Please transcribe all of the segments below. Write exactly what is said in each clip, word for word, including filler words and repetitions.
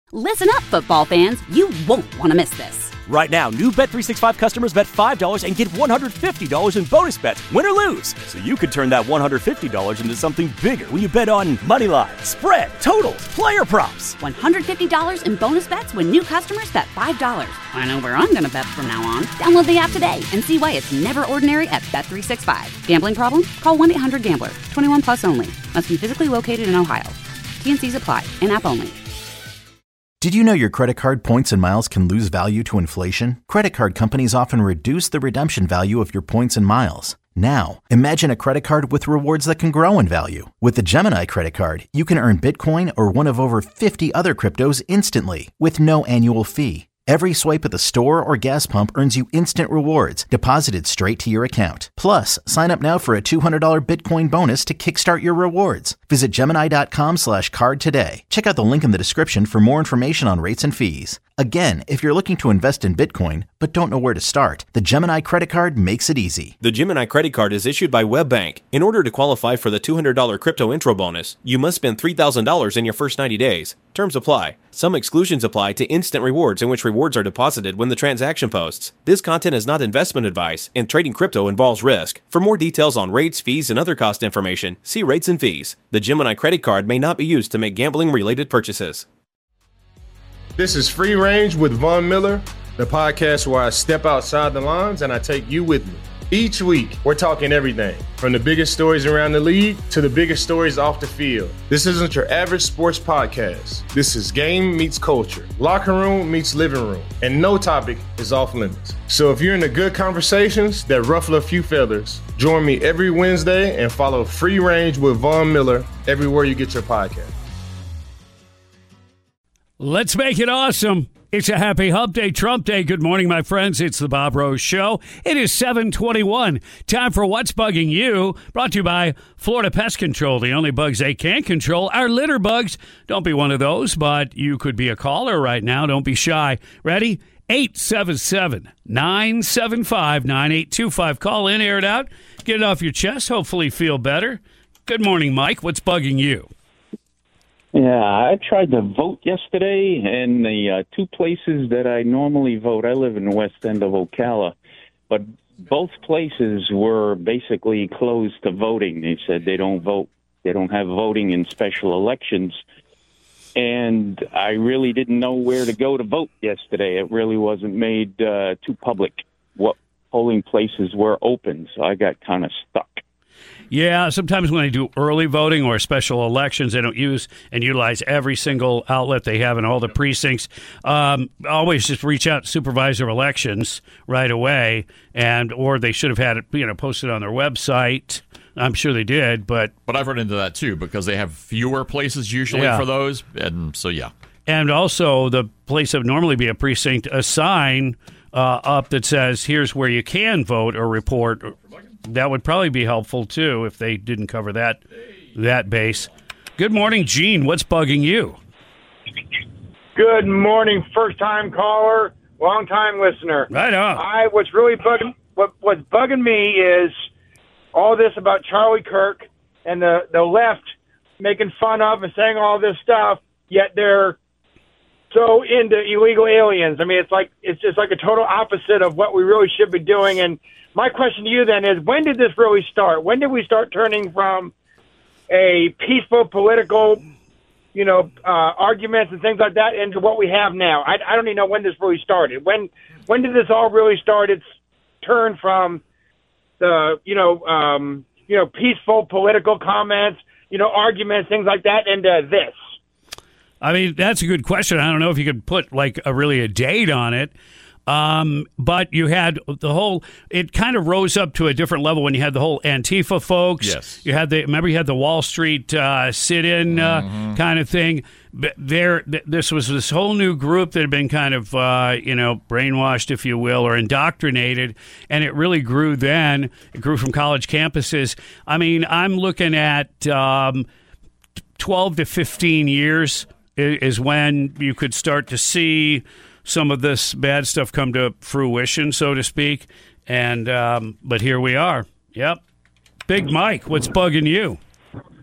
Listen up, football fans. You won't want to miss this. Right now, new Bet three sixty-five customers bet five dollars and get one hundred fifty dollars in bonus bets, win or lose. So you could turn that one hundred fifty dollars into something bigger when you bet on money line, spread, totals, player props. one hundred fifty dollars in bonus bets when new customers bet five dollars. I know where I'm going to bet from now on. Download the app today and see why it's never ordinary at Bet three sixty-five. Gambling problem? Call one eight hundred gambler. twenty-one plus only. Must be physically located in Ohio. T N Cs apply. In-app only. Did you know your credit card points and miles can lose value to inflation? Credit card companies often reduce the redemption value of your points and miles. Now, imagine a credit card with rewards that can grow in value. With the Gemini Credit Card, you can earn Bitcoin or one of over fifty other cryptos instantly with no annual fee. Every swipe at the store or gas pump earns you instant rewards deposited straight to your account. Plus, sign up now for a two hundred dollars Bitcoin bonus to kickstart your rewards. Visit Gemini.com slash card today. Check out the link in the description for more information on rates and fees. Again, if you're looking to invest in Bitcoin but don't know where to start, the Gemini Credit Card makes it easy. The Gemini Credit Card is issued by WebBank. In order to qualify for the two hundred dollars crypto intro bonus, you must spend three thousand dollars in your first ninety days. Terms apply. Some exclusions apply to instant rewards, in which rewards are deposited when the transaction posts. This content is not investment advice, and trading crypto involves risk. For more details on rates, fees, and other cost information, see rates and fees. The Gemini Credit Card may not be used to make gambling-related purchases. This is Free Range with Von Miller, the podcast where I step outside the lines and I take you with me. Each week, we're talking everything from the biggest stories around the league to the biggest stories off the field. This isn't your average sports podcast. This is game meets culture, locker room meets living room, and no topic is off limits. So if you're into good conversations that ruffle a few feathers, join me every Wednesday and follow Free Range with Von Miller everywhere you get your podcast. Let's make it awesome. It's a happy hump day, Trump day. Good morning, my friends. It's the Bob Rose Show. It is seven twenty-one. Time for What's Bugging You, brought to you by Florida Pest Control. The only bugs they can control are litter bugs. Don't be one of those, but you could be a caller right now. Don't be shy. Ready? eight seven seven, nine seven five, nine eight two five. Call in, air it out, get it off your chest, hopefully feel better. Good morning, Mike. What's bugging you? Yeah, I tried to vote yesterday, and the uh, two places that I normally vote, I live in the west end of Ocala, but both places were basically closed to voting. They said they don't vote, they don't have voting in special elections, and I really didn't know where to go to vote yesterday. It really wasn't made uh, too public what polling places were open, so I got kind of stuck. Yeah, sometimes when they do early voting or special elections, they don't use and utilize every single outlet they have in all the precincts. Um, always just reach out to supervisor of elections right away, and or they should have had it, you know, posted on their website. I'm sure they did, but but I've run into that too because they have fewer places usually yeah. for those, and so yeah. And also, the place that would normally be a precinct, a sign uh, up that says, "Here's where you can vote or report." That would probably be helpful, too, if they didn't cover that that base. Good morning, Gene. What's bugging you? Good morning, first-time caller, long-time listener. Right on. I, what's really bugging, what, what's bugging me is all this about Charlie Kirk and the, the left making fun of and saying all this stuff, yet they're so into illegal aliens. I mean, it's like it's just like a total opposite of what we really should be doing. And my question to you then is, when did this really start? When did we start turning from a peaceful political, you know, uh, arguments and things like that into what we have now? I, I don't even know when this really started. When when did this all really start? It's turned from the, you know, um, you know, peaceful political comments, you know, arguments, things like that, into this. I mean, that's a good question. I don't know if you could put like a really a date on it. Um, but you had the whole, it kind of rose up to a different level when you had the whole Antifa folks. Yes. You had the, remember you had the Wall Street uh, sit-in uh, mm-hmm. kind of thing. There, this was this whole new group that had been kind of, uh, you know, brainwashed, if you will, or indoctrinated, and it really grew then. It grew from college campuses. I mean, I'm looking at um, twelve to fifteen years is when you could start to see some of this bad stuff come to fruition, so to speak. And um, but here we are. Yep. Big Mike, what's bugging you?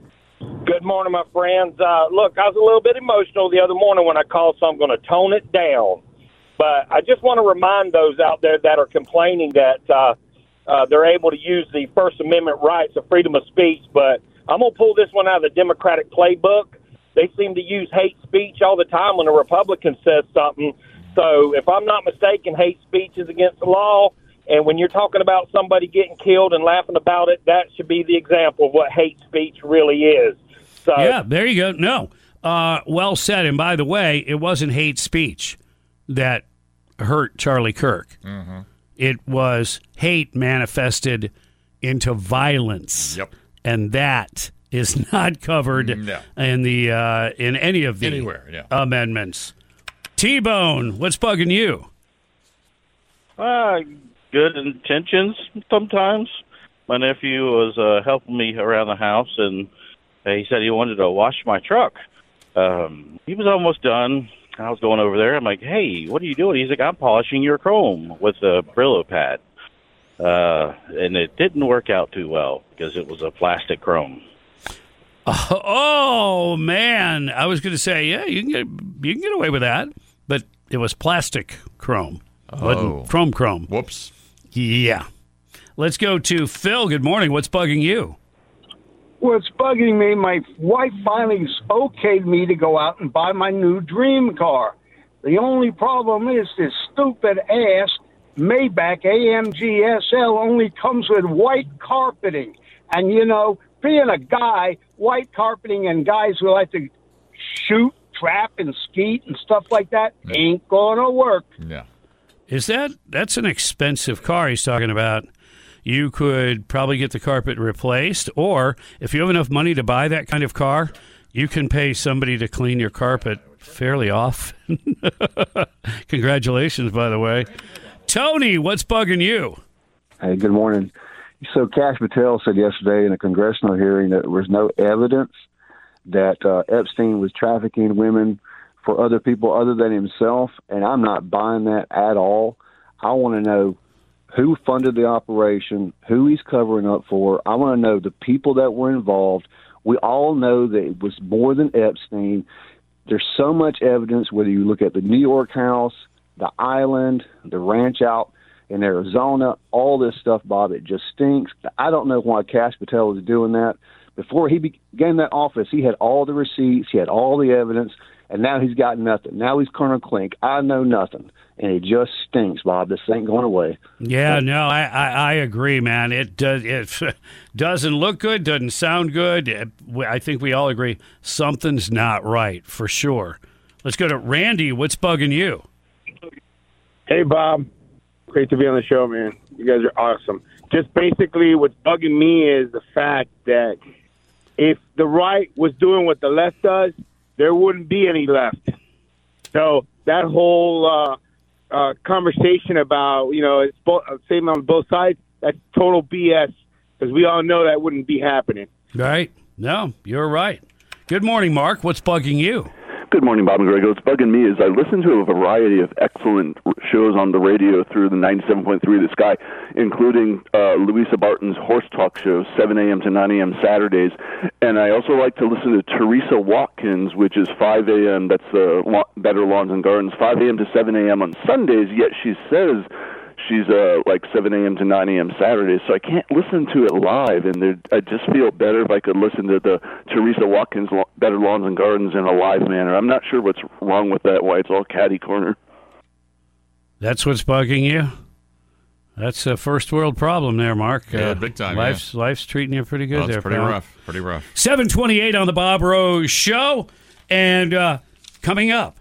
Good morning, my friends. Uh, look, I was a little bit emotional the other morning when I called, so I'm going to tone it down. But I just want to remind those out there that are complaining that uh, uh, they're able to use the First Amendment rights of freedom of speech. But I'm going to pull this one out of the Democratic playbook. They seem to use hate speech all the time when a Republican says something. So if I'm not mistaken, hate speech is against the law. And when you're talking about somebody getting killed and laughing about it, that should be the example of what hate speech really is. So, yeah, there you go. No, uh, well said. And by the way, it wasn't hate speech that hurt Charlie Kirk. Mm-hmm. It was hate manifested into violence. Yep. And that is not covered No. in the uh, in any of the Anywhere, yeah. amendments. T-Bone, what's bugging you? Uh, good intentions sometimes. My nephew was uh, helping me around the house, and he said he wanted to wash my truck. Um, he was almost done. I was going over there. I'm like, hey, what are you doing? He's like, I'm polishing your chrome with a Brillo pad. Uh, and it didn't work out too well because it was a plastic chrome. Oh, oh man. I was going to say, yeah, you can get you can get away with that. But it was plastic chrome. It wasn't Oh. chrome chrome. Whoops. Yeah. Let's go to Phil. Good morning. What's bugging you? What's bugging me, my wife finally okayed me to go out and buy my new dream car. The only problem is this stupid ass Maybach A M G S L only comes with white carpeting. And, you know, being a guy, white carpeting and guys who like to shoot, trap, and skeet and stuff like that ain't going to work. Yeah. Is that that's an expensive car he's talking about? You could probably get the carpet replaced, or if you have enough money to buy that kind of car, you can pay somebody to clean your carpet fairly often. Congratulations, by the way. Tony, what's bugging you? Hey, good morning. So Kash Patel said yesterday in a congressional hearing that there was no evidence that uh, Epstein was trafficking women for other people other than himself, and I'm not buying that at all. I want to know who funded the operation, who he's covering up for. I want to know the people that were involved. We all know that it was more than Epstein. There's so much evidence, whether you look at the New York house, the island, the ranch out in Arizona, all this stuff, Bob, it just stinks. I don't know why Kash Patel was doing that. Before he began that office, he had all the receipts, he had all the evidence, and now he's got nothing. Now he's Colonel Klink. I know nothing. And it just stinks, Bob. This ain't going away. Yeah, no, I, I, I agree, man. It does. It doesn't look good. Doesn't sound good. I think we all agree something's not right for sure. Let's go to Randy. What's bugging you? Hey, Bob. Great to be on the show, man. You guys are awesome. Just basically what's bugging me is the fact that if the right was doing what the left does, there wouldn't be any left. So that whole uh, uh, conversation about, you know, it's both, same on both sides, that's total B S because we all know that wouldn't be happening. Right. No, you're right. Good morning, Mark. What's bugging you? Good morning, Bob and Greg. What's bugging me is I listen to a variety of excellent shows on the radio through the ninety-seven point three The Sky, including uh, Louisa Barton's Horse Talk Show, seven a.m. to nine a.m. Saturdays. And I also like to listen to Teresa Watkins, which is five a.m., that's uh, Better Lawns and Gardens, five a.m. to seven a.m. on Sundays, yet she says she's uh, like seven a.m. to nine a.m. Saturdays, so I can't listen to it live, and I just feel better if I could listen to the Teresa Watkins Better Lawns and Gardens in a live manner. I'm not sure what's wrong with that, why it's all catty corner. That's what's bugging you? That's a first world problem there, Mark. Yeah, uh, big time, Life's, yeah. life's treating you pretty good Well, it's there, pretty pal. rough, pretty rough. seven twenty-eight on the Bob Rose Show, and uh, coming up,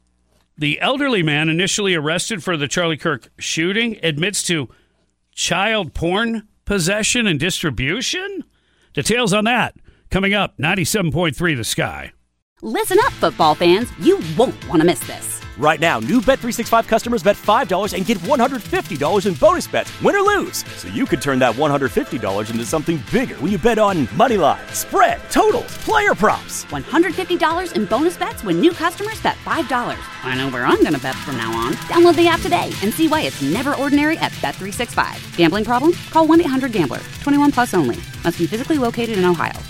the elderly man initially arrested for the Charlie Kirk shooting admits to child porn possession and distribution? Details on that coming up, ninety-seven point three The Sky. Listen up, football fans. You won't want to miss this. Right now, new Bet three sixty-five customers bet five dollars and get one hundred fifty dollars in bonus bets, win or lose. So you could turn that one hundred fifty dollars into something bigger when you bet on money line, spread, totals, player props. one hundred fifty dollars in bonus bets when new customers bet five dollars. I know where I'm going to bet from now on. Download the app today and see why it's never ordinary at Bet three sixty-five. Gambling problem? Call one eight hundred gambler. twenty-one plus only. Must be physically located in Ohio.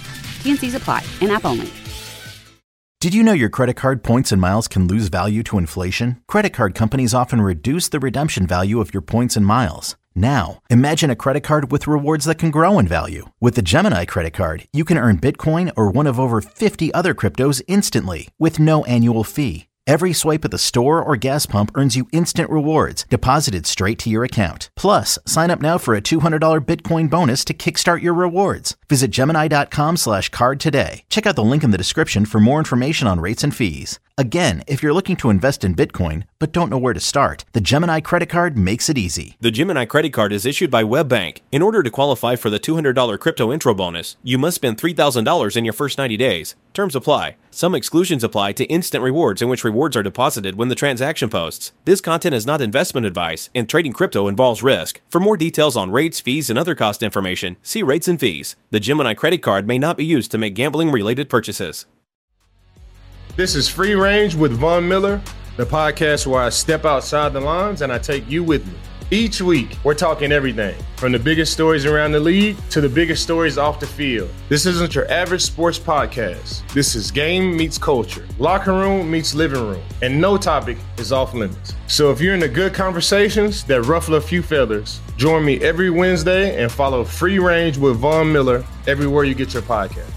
T and C's apply. In-app only. Did you know your credit card points and miles can lose value to inflation? Credit card companies often reduce the redemption value of your points and miles. Now, imagine a credit card with rewards that can grow in value. With the Gemini credit card, you can earn Bitcoin or one of over fifty other cryptos instantly with no annual fee. Every swipe at the store or gas pump earns you instant rewards deposited straight to your account. Plus, sign up now for a two hundred dollars Bitcoin bonus to kickstart your rewards. Visit Gemini.com slash card today. Check out the link in the description for more information on rates and fees. Again, if you're looking to invest in Bitcoin but don't know where to start, the Gemini credit card makes it easy. The Gemini credit card is issued by WebBank. In order to qualify for the two hundred dollars crypto intro bonus, you must spend three thousand dollars in your first ninety days. Terms apply. Some exclusions apply to instant rewards, in which rewards are deposited when the transaction posts. This content is not investment advice, and trading crypto involves risk. For more details on rates, fees, and other cost information, see rates and fees. The Gemini credit card may not be used to make gambling-related purchases. This is Free Range with Von Miller, the podcast where I step outside the lines and I take you with me. Each week, we're talking everything from the biggest stories around the league to the biggest stories off the field. This isn't your average sports podcast. This is game meets culture, locker room meets living room, and no topic is off limits. So if you're into good conversations that ruffle a few feathers, join me every Wednesday and follow Free Range with Von Miller everywhere you get your podcast.